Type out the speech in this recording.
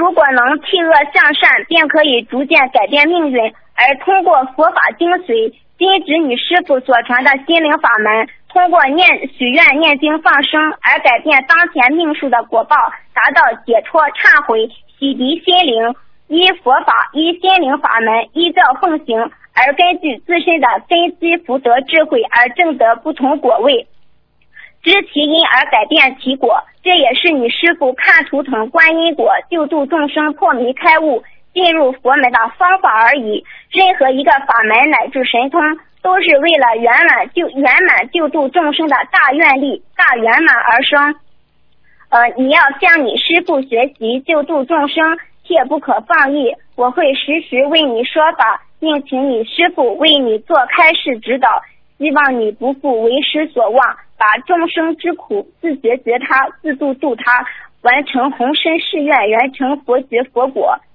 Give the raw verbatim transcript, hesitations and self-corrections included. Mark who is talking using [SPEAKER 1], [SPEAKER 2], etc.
[SPEAKER 1] 如果能弃恶向善，便可以逐渐改变命运。而通过佛法精髓，金子与师父所传的心灵法门，通过念许愿、念经、放生而改变当前命数的果报，达到解脱、忏悔、洗涤心灵。依佛法、依心灵法门，依教奉行，而根据自身的根基、福德、智慧而证得不同果位，知其因而改变其果。这也是你师父看图腾、观因果、救度众生、破迷开悟、进入佛门的方法而已。任何一个法门乃至神通，都是为了圆满救圆满救度众生的大愿力、大圆满而生。呃，你要向你师父学习救度众生，切不可放逸。我会时时为你说法，并请你师父为你做开示指导，希望你不负为师所望，把众生之苦自觉觉他，自度度他，完成宏深誓愿，圆成佛觉佛果。